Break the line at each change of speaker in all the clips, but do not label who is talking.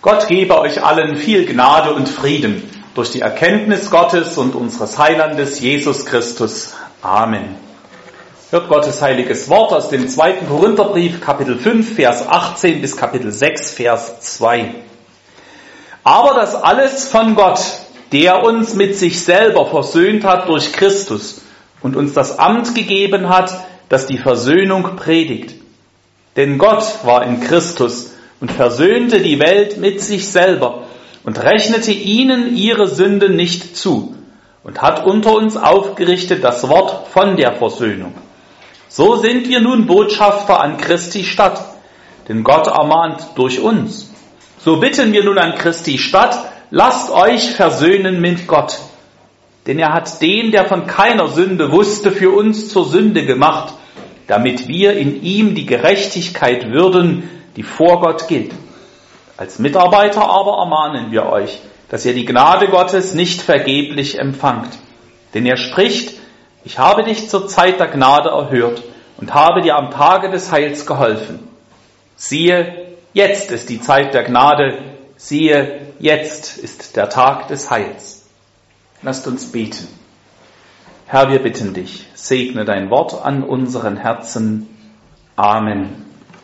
Gott gebe euch allen viel Gnade und Frieden durch die Erkenntnis Gottes und unseres Heilandes Jesus Christus. Amen. Hört Gottes heiliges Wort aus dem 2. Korintherbrief, Kapitel 5, Vers 18 bis Kapitel 6, Vers 2. Aber das alles von Gott, der uns mit sich selber versöhnt hat durch Christus und uns das Amt gegeben hat, das die Versöhnung predigt. Denn Gott war in Christus und versöhnte die Welt mit sich selber und rechnete ihnen ihre Sünden nicht zu und hat unter uns aufgerichtet das Wort von der Versöhnung. So sind wir nun Botschafter an Christi Stadt, denn Gott ermahnt durch uns. So bitten wir nun an Christi Stadt, lasst euch versöhnen mit Gott. Denn er hat den, der von keiner Sünde wusste, für uns zur Sünde gemacht, damit wir in ihm die Gerechtigkeit würden, die vor Gott gilt. Als Mitarbeiter aber ermahnen wir euch, dass ihr die Gnade Gottes nicht vergeblich empfangt. Denn er spricht, ich habe dich zur Zeit der Gnade erhört und habe dir am Tage des Heils geholfen. Siehe, jetzt ist die Zeit der Gnade, siehe, jetzt ist der Tag des Heils. Lasst uns beten. Herr, wir bitten dich, segne dein Wort an unseren Herzen. Amen.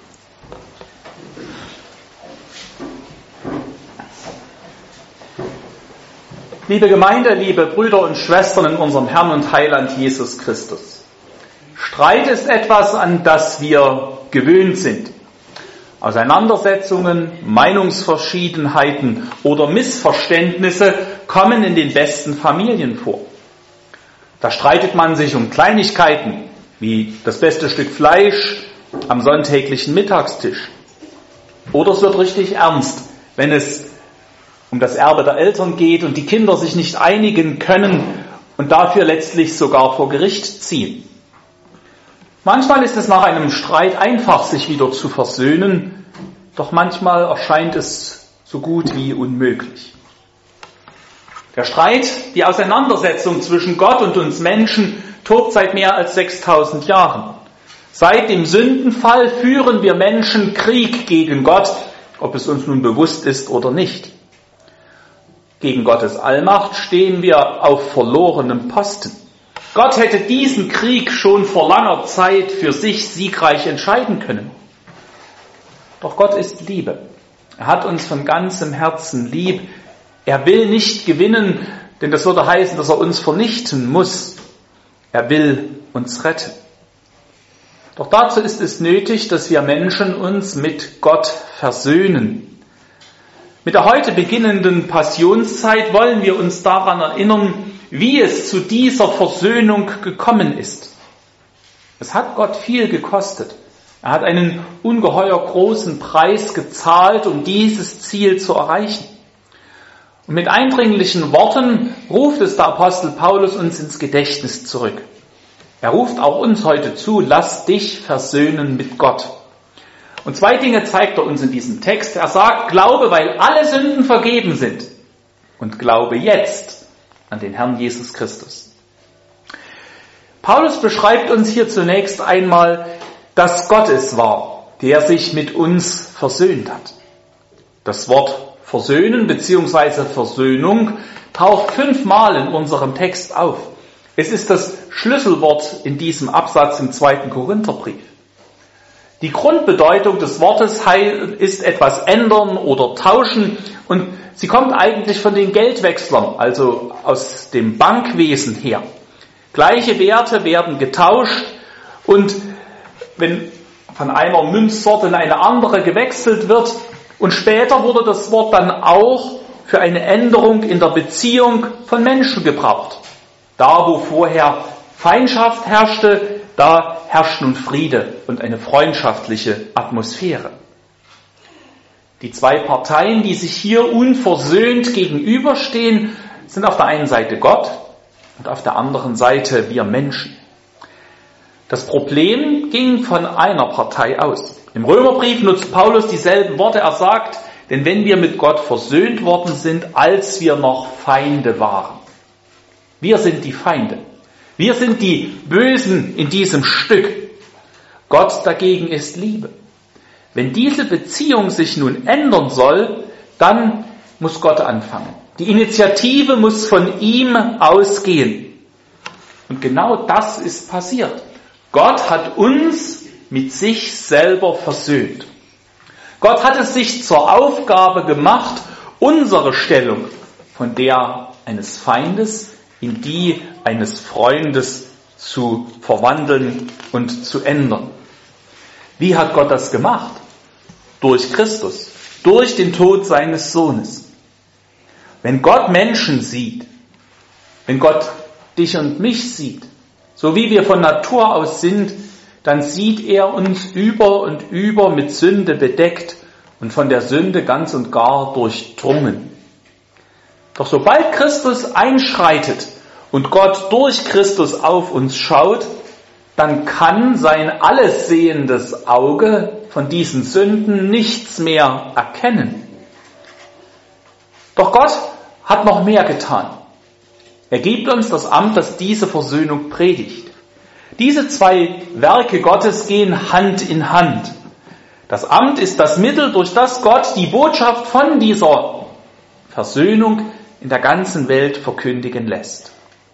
Liebe Gemeinde, liebe Brüder und Schwestern in unserem Herrn und Heiland Jesus Christus. Streit ist etwas, an das wir gewöhnt sind. Auseinandersetzungen, Meinungsverschiedenheiten oder Missverständnisse kommen in den besten Familien vor. Da streitet man sich um Kleinigkeiten, wie das beste Stück Fleisch am sonntäglichen Mittagstisch. Oder es wird richtig ernst, wenn es um das Erbe der Eltern geht und die Kinder sich nicht einigen können und dafür letztlich sogar vor Gericht ziehen. Manchmal ist es nach einem Streit einfach, sich wieder zu versöhnen, doch manchmal erscheint es so gut wie unmöglich. Der Streit, die Auseinandersetzung zwischen Gott und uns Menschen tobt seit mehr als 6000 Jahren. Seit dem Sündenfall führen wir Menschen Krieg gegen Gott, ob es uns nun bewusst ist oder nicht. Gegen Gottes Allmacht stehen wir auf verlorenem Posten. Gott hätte diesen Krieg schon vor langer Zeit für sich siegreich entscheiden können. Doch Gott ist Liebe. Er hat uns von ganzem Herzen lieb. Er will nicht gewinnen, denn das würde heißen, dass er uns vernichten muss. Er will uns retten. Doch dazu ist es nötig, dass wir Menschen uns mit Gott versöhnen. Mit der heute beginnenden Passionszeit wollen wir uns daran erinnern, wie es zu dieser Versöhnung gekommen ist. Es hat Gott viel gekostet. Er hat einen ungeheuer großen Preis gezahlt, um dieses Ziel zu erreichen. Und mit eindringlichen Worten ruft es der Apostel Paulus uns ins Gedächtnis zurück. Er ruft auch uns heute zu, lass dich versöhnen mit Gott. Und zwei Dinge zeigt er uns in diesem Text. Er sagt, glaube, weil alle Sünden vergeben sind. Und glaube jetzt an den Herrn Jesus Christus. Paulus beschreibt uns hier zunächst einmal, dass Gott es war, der sich mit uns versöhnt hat. Das Wort versöhnen bzw. Versöhnung taucht 5-mal in unserem Text auf. Es ist das Schlüsselwort in diesem Absatz im 2. Korintherbrief. Die Grundbedeutung des Wortes ist etwas ändern oder tauschen und sie kommt eigentlich von den Geldwechslern, also aus dem Bankwesen her. Gleiche Werte werden getauscht und wenn von einer Münzsorte in eine andere gewechselt wird und später wurde das Wort dann auch für eine Änderung in der Beziehung von Menschen gebraucht. Da, wo vorher Feindschaft herrschte, da herrscht nun Friede und eine freundschaftliche Atmosphäre. Die zwei Parteien, die sich hier unversöhnt gegenüberstehen, sind auf der einen Seite Gott und auf der anderen Seite wir Menschen. Das Problem ging von einer Partei aus. Im Römerbrief nutzt Paulus dieselben Worte. Er sagt, denn wenn wir mit Gott versöhnt worden sind, als wir noch Feinde waren. Wir sind die Feinde. Wir sind die Bösen in diesem Stück. Gott dagegen ist Liebe. Wenn diese Beziehung sich nun ändern soll, dann muss Gott anfangen. Die Initiative muss von ihm ausgehen. Und genau das ist passiert. Gott hat uns mit sich selber versöhnt. Gott hat es sich zur Aufgabe gemacht, unsere Stellung von der eines Feindes in die eines Freundes zu verwandeln und zu ändern. Wie hat Gott das gemacht? Durch Christus, durch den Tod seines Sohnes. Wenn Gott Menschen sieht, wenn Gott dich und mich sieht, so wie wir von Natur aus sind, dann sieht er uns über und über mit Sünde bedeckt und von der Sünde ganz und gar durchdrungen. Doch sobald Christus einschreitet und Gott durch Christus auf uns schaut, dann kann sein alles sehendes Auge von diesen Sünden nichts mehr erkennen. Doch Gott hat noch mehr getan. Er gibt uns das Amt, das diese Versöhnung predigt. Diese zwei Werke Gottes gehen Hand in Hand. Das Amt ist das Mittel, durch das Gott die Botschaft von dieser Versöhnung in der ganzen Welt verkündigen lässt.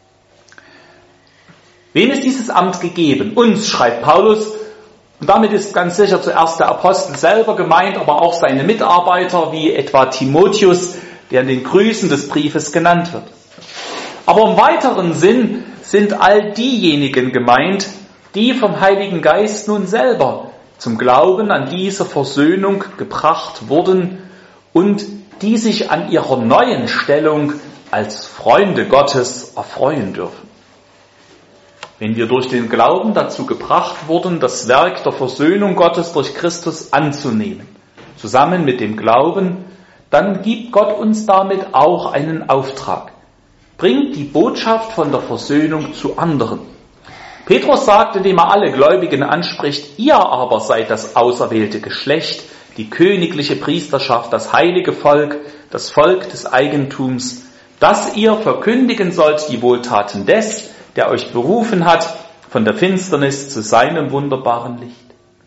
Wem ist dieses Amt gegeben? Uns, schreibt Paulus, und damit ist ganz sicher zuerst der Apostel selber gemeint, aber auch seine Mitarbeiter, wie etwa Timotheus, der in den Grüßen des Briefes genannt wird. Aber im weiteren Sinn sind all diejenigen gemeint, die vom Heiligen Geist nun selber zum Glauben an diese Versöhnung gebracht wurden und die sich an ihrer neuen Stellung als Freunde Gottes erfreuen dürfen. Wenn wir durch den Glauben dazu gebracht wurden, das Werk der Versöhnung Gottes durch Christus anzunehmen, zusammen mit dem Glauben, dann gibt Gott uns damit auch einen Auftrag. Bringt die Botschaft von der Versöhnung zu anderen. Petrus sagt, indem er alle Gläubigen anspricht, ihr aber seid das auserwählte Geschlecht, die königliche Priesterschaft, das heilige Volk, das Volk des Eigentums, dass ihr verkündigen sollt die Wohltaten des, der euch berufen hat, von der Finsternis zu seinem wunderbaren Licht.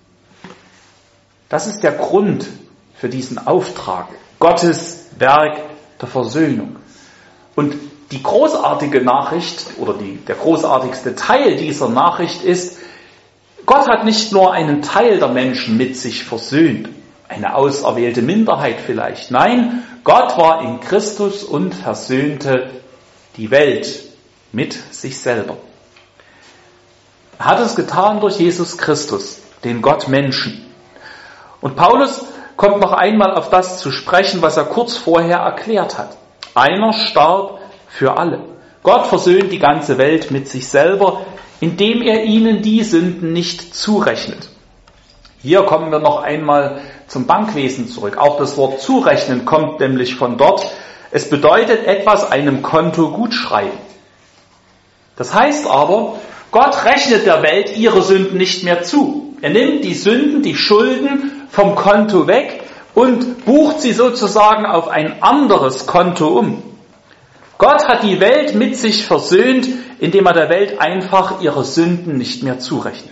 Das ist der Grund für diesen Auftrag, Gottes Werk der Versöhnung. Und die großartige Nachricht oder der großartigste Teil dieser Nachricht ist, Gott hat nicht nur einen Teil der Menschen mit sich versöhnt, eine auserwählte Minderheit vielleicht. Nein, Gott war in Christus und versöhnte die Welt mit sich selber. Er hat es getan durch Jesus Christus, den Gott Menschen. Und Paulus kommt noch einmal auf das zu sprechen, was er kurz vorher erklärt hat. Einer starb für alle. Gott versöhnt die ganze Welt mit sich selber, indem er ihnen die Sünden nicht zurechnet. Hier kommen wir noch einmal zum Bankwesen zurück. Auch das Wort zurechnen kommt nämlich von dort. Es bedeutet etwas einem Konto gutschreiben. Das heißt aber, Gott rechnet der Welt ihre Sünden nicht mehr zu. Er nimmt die Sünden, die Schulden vom Konto weg und bucht sie sozusagen auf ein anderes Konto um. Gott hat die Welt mit sich versöhnt, indem er der Welt einfach ihre Sünden nicht mehr zurechnet.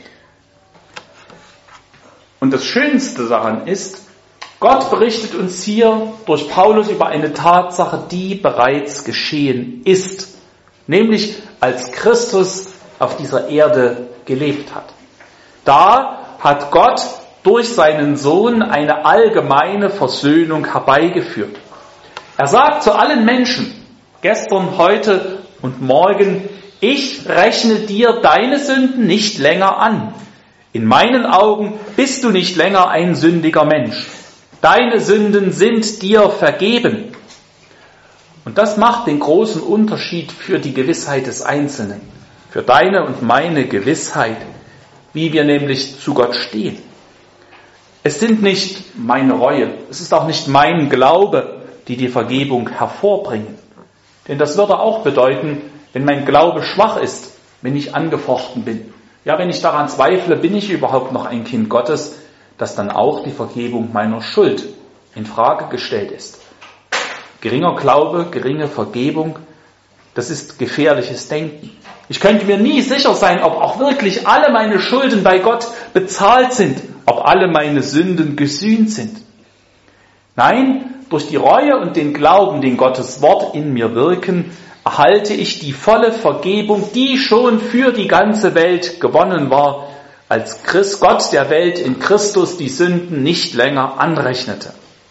Und das Schönste daran ist, Gott berichtet uns hier durch Paulus über eine Tatsache, die bereits geschehen ist, nämlich als Christus auf dieser Erde gelebt hat. Da hat Gott durch seinen Sohn eine allgemeine Versöhnung herbeigeführt. Er sagt zu allen Menschen, gestern, heute und morgen, ich rechne dir deine Sünden nicht länger an. In meinen Augen bist du nicht länger ein sündiger Mensch. Deine Sünden sind dir vergeben. Und das macht den großen Unterschied für die Gewissheit des Einzelnen, für deine und meine Gewissheit, wie wir nämlich zu Gott stehen. Es sind nicht meine Reue, es ist auch nicht mein Glaube, die die Vergebung hervorbringen. Denn das würde auch bedeuten, wenn mein Glaube schwach ist, wenn ich angefochten bin. Ja, wenn ich daran zweifle, bin ich überhaupt noch ein Kind Gottes, dass dann auch die Vergebung meiner Schuld in Frage gestellt ist. Geringer Glaube, geringe Vergebung, das ist gefährliches Denken. Ich könnte mir nie sicher sein, ob auch wirklich alle meine Schulden bei Gott bezahlt sind, ob alle meine Sünden gesühnt sind. Nein, durch die Reue und den Glauben, den Gottes Wort in mir wirken, erhalte ich die volle Vergebung, die schon für die ganze Welt gewonnen war, als Gott der Welt in Christus die Sünden nicht länger anrechnete.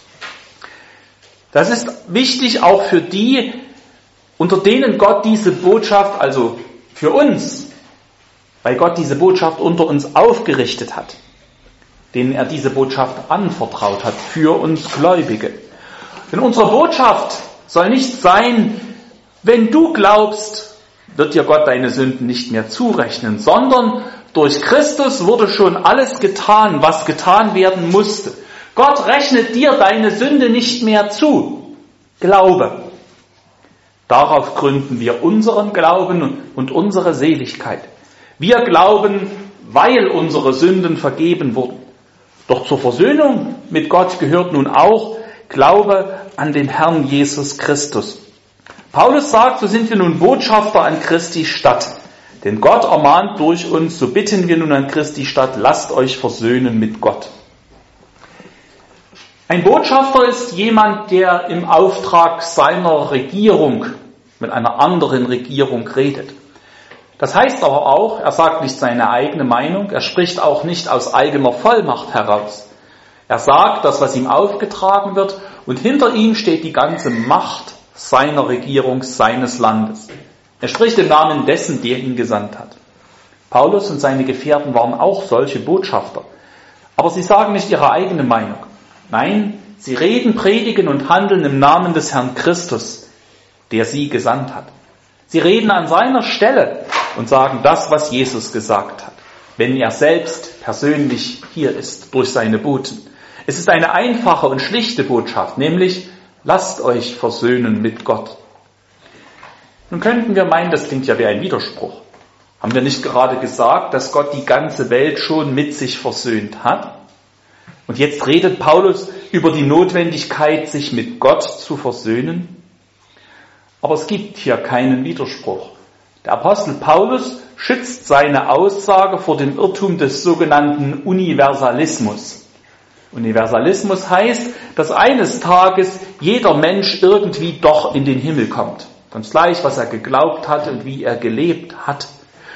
Das ist wichtig auch für die, unter denen Gott diese Botschaft, also für uns, weil Gott diese Botschaft unter uns aufgerichtet hat, denen er diese Botschaft anvertraut hat, für uns Gläubige. Denn unsere Botschaft soll nicht sein, wenn du glaubst, wird dir Gott deine Sünden nicht mehr zurechnen, sondern durch Christus wurde schon alles getan, was getan werden musste. Gott rechnet dir deine Sünde nicht mehr zu. Glaube. Darauf gründen wir unseren Glauben und unsere Seligkeit. Wir glauben, weil unsere Sünden vergeben wurden. Doch zur Versöhnung mit Gott gehört nun auch Glaube an den Herrn Jesus Christus. Paulus sagt, so sind wir nun Botschafter an Christi Stadt. Denn Gott ermahnt durch uns, so bitten wir nun an Christi Stadt, lasst euch versöhnen mit Gott. Ein Botschafter ist jemand, der im Auftrag seiner Regierung mit einer anderen Regierung redet. Das heißt aber auch, er sagt nicht seine eigene Meinung, er spricht auch nicht aus eigener Vollmacht heraus. Er sagt das, was ihm aufgetragen wird, und hinter ihm steht die ganze Macht seiner Regierung, seines Landes. Er spricht im Namen dessen, der ihn gesandt hat. Paulus und seine Gefährten waren auch solche Botschafter. Aber sie sagen nicht ihre eigene Meinung. Nein, sie reden, predigen und handeln im Namen des Herrn Christus, der sie gesandt hat. Sie reden an seiner Stelle und sagen das, was Jesus gesagt hat, wenn er selbst persönlich hier ist, durch seine Boten. Es ist eine einfache und schlichte Botschaft, nämlich, lasst euch versöhnen mit Gott. Nun könnten wir meinen, das klingt ja wie ein Widerspruch. Haben wir nicht gerade gesagt, dass Gott die ganze Welt schon mit sich versöhnt hat? Und jetzt redet Paulus über die Notwendigkeit, sich mit Gott zu versöhnen? Aber es gibt hier keinen Widerspruch. Der Apostel Paulus schützt seine Aussage vor dem Irrtum des sogenannten Universalismus. Universalismus heißt, dass eines Tages jeder Mensch irgendwie doch in den Himmel kommt. Ganz gleich, was er geglaubt hat und wie er gelebt hat.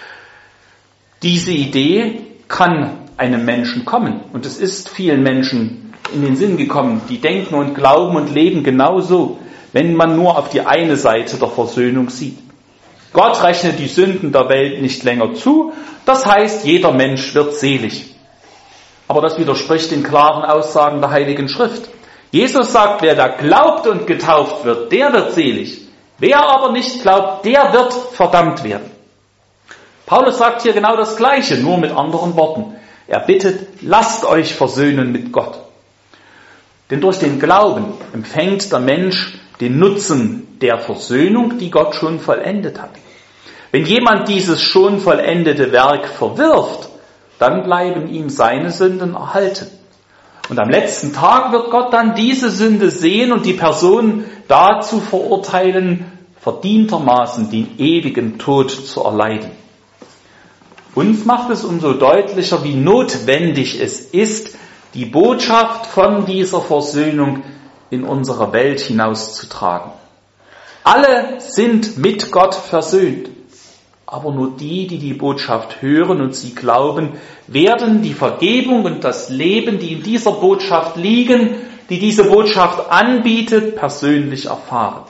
Diese Idee kann einem Menschen kommen. Und es ist vielen Menschen in den Sinn gekommen, die denken und glauben und leben genauso, wenn man nur auf die eine Seite der Versöhnung sieht. Gott rechnet die Sünden der Welt nicht länger zu, das heißt, jeder Mensch wird selig. Aber das widerspricht den klaren Aussagen der Heiligen Schrift. Jesus sagt, wer da glaubt und getauft wird, der wird selig. Wer aber nicht glaubt, der wird verdammt werden. Paulus sagt hier genau das Gleiche, nur mit anderen Worten. Er bittet, lasst euch versöhnen mit Gott. Denn durch den Glauben empfängt der Mensch den Nutzen der Versöhnung, die Gott schon vollendet hat. Wenn jemand dieses schon vollendete Werk verwirft, dann bleiben ihm seine Sünden erhalten. Und am letzten Tag wird Gott dann diese Sünde sehen und die Person dazu verurteilen, verdientermaßen den ewigen Tod zu erleiden. Uns macht es umso deutlicher, wie notwendig es ist, die Botschaft von dieser Versöhnung in unsere Welt hinauszutragen. Alle sind mit Gott versöhnt, aber nur die, die die Botschaft hören und sie glauben, werden die Vergebung und das Leben, die in dieser Botschaft liegen, die diese Botschaft anbietet, persönlich erfahren.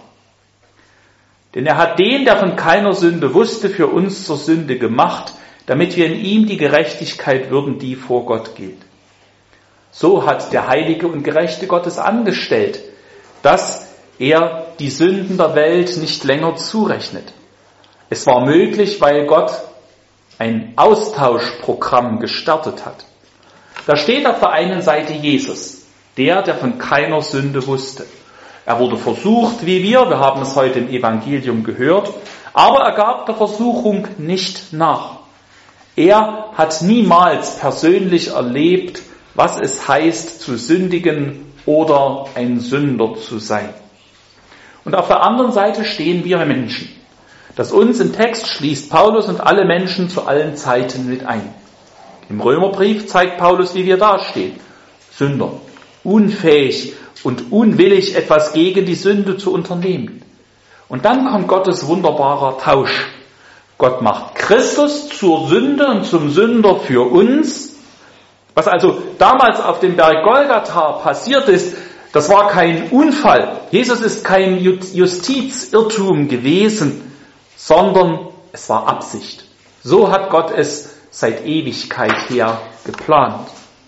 Denn er hat den, der von keiner Sünde wusste, für uns zur Sünde gemacht, damit wir in ihm die Gerechtigkeit würden, die vor Gott gilt. So hat der heilige und gerechte Gott es angestellt, dass er die Sünden der Welt nicht länger zurechnet. Es war möglich, weil Gott ein Austauschprogramm gestartet hat. Da steht auf der einen Seite Jesus, der von keiner Sünde wusste. Er wurde versucht wie wir haben es heute im Evangelium gehört, aber er gab der Versuchung nicht nach. Er hat niemals persönlich erlebt, was es heißt, zu sündigen oder ein Sünder zu sein. Und auf der anderen Seite stehen wir Menschen. Das uns im Text schließt Paulus und alle Menschen zu allen Zeiten mit ein. Im Römerbrief zeigt Paulus, wie wir dastehen. Sünder. unfähig und unwillig, etwas gegen die Sünde zu unternehmen. Und dann kommt Gottes wunderbarer Tausch. Gott macht Christus zur Sünde und zum Sünder für uns. Was also damals auf dem Berg Golgatha passiert ist, das war kein Unfall. Jesus ist kein Justizirrtum gewesen, sondern es war Absicht. So hat Gott es seit Ewigkeit her geplant.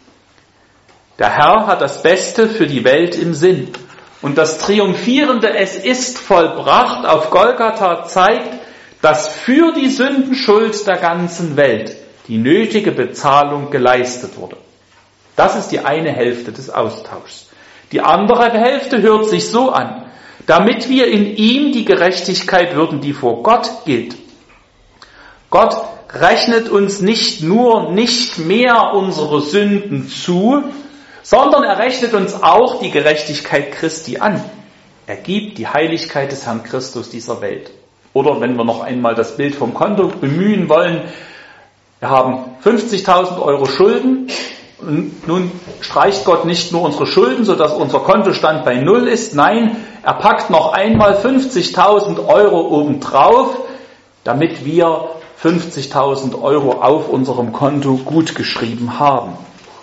Der Herr hat das Beste für die Welt im Sinn. Und das triumphierende Es ist vollbracht auf Golgatha zeigt, dass für die Sündenschuld der ganzen Welt die nötige Bezahlung geleistet wurde. Das ist die eine Hälfte des Austauschs. Die andere Hälfte hört sich so an, damit wir in ihm die Gerechtigkeit würden, die vor Gott gilt. Gott rechnet uns nicht mehr unsere Sünden zu, sondern er rechnet uns auch die Gerechtigkeit Christi an. Er gibt die Heiligkeit des Herrn Christus dieser Welt. Oder wenn wir noch einmal das Bild vom Konto bemühen wollen, wir haben 50.000 Euro Schulden und nun streicht Gott nicht nur unsere Schulden, sodass unser Kontostand bei Null ist. Nein, er packt noch einmal 50.000 Euro obendrauf, damit wir 50.000 Euro auf unserem Konto gut geschrieben haben.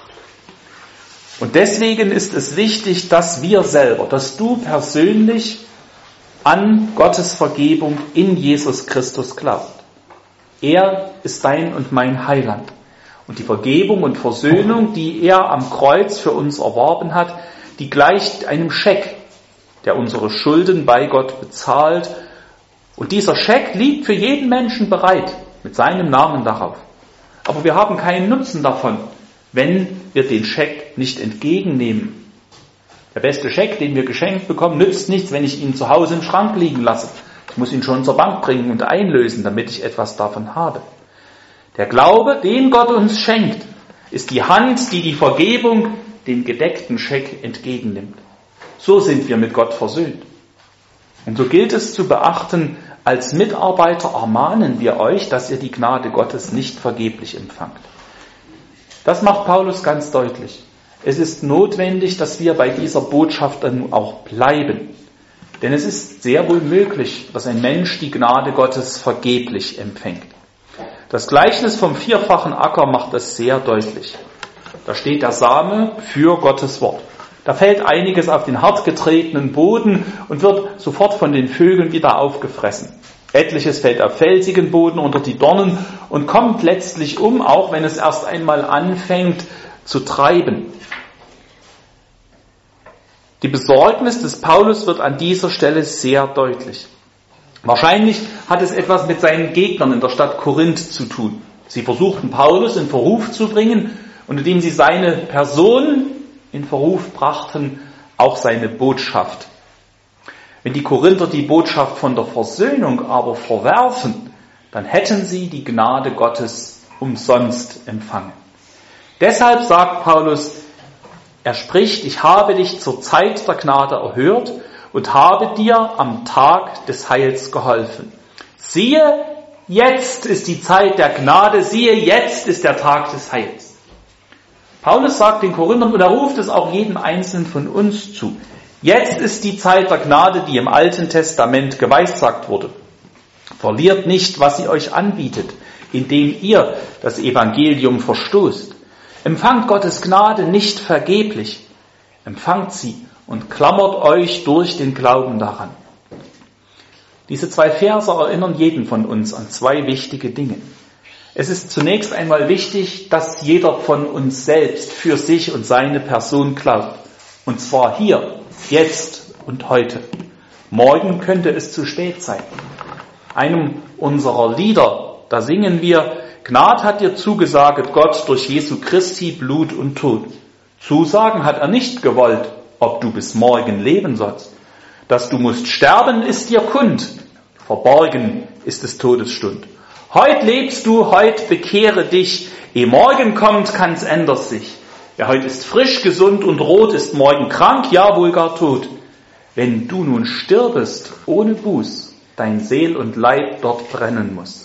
Und deswegen ist es wichtig, dass wir selber, dass du persönlich an Gottes Vergebung in Jesus Christus glaubst. Er ist dein und mein Heiland. Und die Vergebung und Versöhnung, die er am Kreuz für uns erworben hat, die gleicht einem Scheck, der unsere Schulden bei Gott bezahlt. Und dieser Scheck liegt für jeden Menschen bereit, mit seinem Namen darauf. Aber wir haben keinen Nutzen davon, wenn wir den Scheck nicht entgegennehmen. Der beste Scheck, den wir geschenkt bekommen, nützt nichts, wenn ich ihn zu Hause im Schrank liegen lasse. Ich muss ihn schon zur Bank bringen und einlösen, damit ich etwas davon habe. Der Glaube, den Gott uns schenkt, ist die Hand, die die Vergebung, den gedeckten Scheck entgegennimmt. So sind wir mit Gott versöhnt. Und so gilt es zu beachten, als Mitarbeiter ermahnen wir euch, dass ihr die Gnade Gottes nicht vergeblich empfangt. Das macht Paulus ganz deutlich. Es ist notwendig, dass wir bei dieser Botschaft dann auch bleiben. Denn es ist sehr wohl möglich, dass ein Mensch die Gnade Gottes vergeblich empfängt. Das Gleichnis vom vierfachen Acker macht das sehr deutlich. Da steht der Same für Gottes Wort. Da fällt einiges auf den hart getretenen Boden und wird sofort von den Vögeln wieder aufgefressen. Etliches fällt auf felsigen Boden unter die Dornen und kommt letztlich um, auch wenn es erst einmal anfängt zu treiben. Die Besorgnis des Paulus wird an dieser Stelle sehr deutlich. Wahrscheinlich hat es etwas mit seinen Gegnern in der Stadt Korinth zu tun. Sie versuchten Paulus in Verruf zu bringen und indem sie seine Person in Verruf brachten, auch seine Botschaft. Wenn die Korinther die Botschaft von der Versöhnung aber verwerfen, dann hätten sie die Gnade Gottes umsonst empfangen. Deshalb sagt Paulus, er spricht, ich habe dich zur Zeit der Gnade erhört und habe dir am Tag des Heils geholfen. Siehe, jetzt ist die Zeit der Gnade, siehe, jetzt ist der Tag des Heils. Paulus sagt den Korinthern, und er ruft es auch jedem Einzelnen von uns zu, jetzt ist die Zeit der Gnade, die im Alten Testament geweissagt wurde. Verliert nicht, was sie euch anbietet, indem ihr das Evangelium verstoßt. Empfangt Gottes Gnade nicht vergeblich. Empfangt sie und klammert euch durch den Glauben daran. Diese zwei Verse erinnern jeden von uns an zwei wichtige Dinge. Es ist zunächst einmal wichtig, dass jeder von uns selbst für sich und seine Person glaubt. Und zwar hier, jetzt und heute. Morgen könnte es zu spät sein. Einem unserer Lieder, da singen wir, Gnad hat dir zugesaget Gott durch Jesu Christi Blut und Tod. Zusagen hat er nicht gewollt, ob du bis morgen leben sollst. Dass du musst sterben, ist dir kund. Verborgen ist des Todesstund. Heut lebst du, heut bekehre dich. Ehe morgen kommt, kann's ändern sich. Wer heut ist frisch, gesund und rot, ist morgen krank, ja wohl gar tot. Wenn du nun stirbest ohne Buß, dein Seel und Leib dort brennen muss.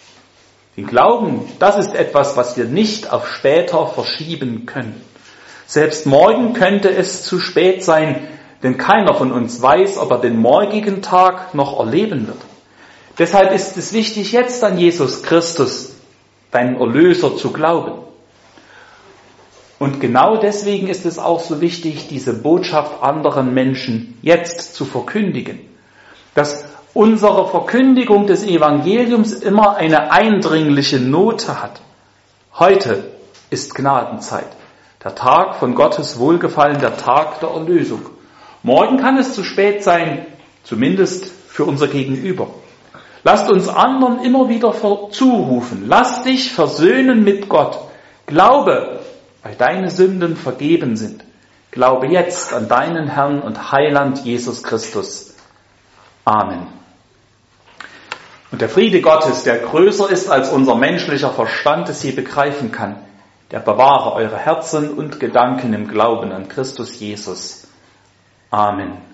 Den Glauben, das ist etwas, was wir nicht auf später verschieben können. Selbst morgen könnte es zu spät sein, denn keiner von uns weiß, ob er den morgigen Tag noch erleben wird. Deshalb ist es wichtig, jetzt an Jesus Christus, deinen Erlöser, zu glauben. Und genau deswegen ist es auch so wichtig, diese Botschaft anderen Menschen jetzt zu verkündigen. Dass unsere Verkündigung des Evangeliums immer eine eindringliche Note hat. Heute ist Gnadenzeit, der Tag von Gottes Wohlgefallen, der Tag der Erlösung. Morgen kann es zu spät sein, zumindest für unser Gegenüber. Lasst uns anderen immer wieder zurufen, lass dich versöhnen mit Gott. Glaube, weil deine Sünden vergeben sind. Glaube jetzt an deinen Herrn und Heiland Jesus Christus. Amen. Und der Friede Gottes, der größer ist als unser menschlicher Verstand es je begreifen kann, der bewahre eure Herzen und Gedanken im Glauben an Christus Jesus. Amen.